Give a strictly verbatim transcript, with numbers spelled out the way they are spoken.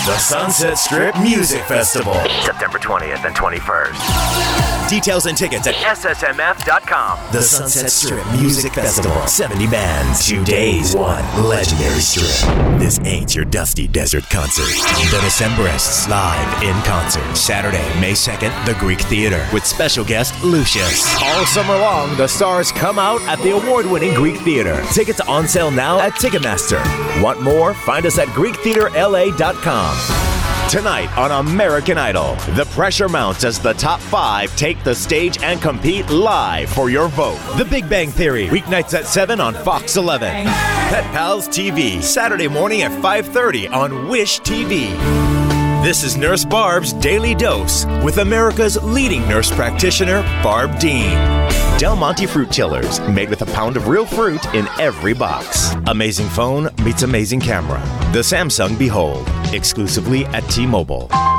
The Sunset Strip Music Festival, September twentieth and twenty-first. Details and tickets at S S M F dot com. The Sunset Strip Music Festival. seventy bands, two days, one legendary strip. This ain't your dusty desert concert. The Decemberists live in concert. Saturday, May second, the Greek Theater with special guest Lucius. All summer long, the stars come out at the award-winning Greek Theater. Tickets on sale now at Ticketmaster. Want more? Find us at Greek Theater L A dot com. Tonight on American Idol, the pressure mounts as the top five take the stage and compete live for your vote. The Big Bang Theory, weeknights at seven on Fox eleven. Pet Pals T V, Saturday morning at five thirty on Wish T V. This is Nurse Barb's Daily Dose with America's leading nurse practitioner, Barb Dean. Del Monte Fruit Chillers, made with a pound of real fruit in every box. Amazing phone meets amazing camera. The Samsung Behold, exclusively at T-Mobile.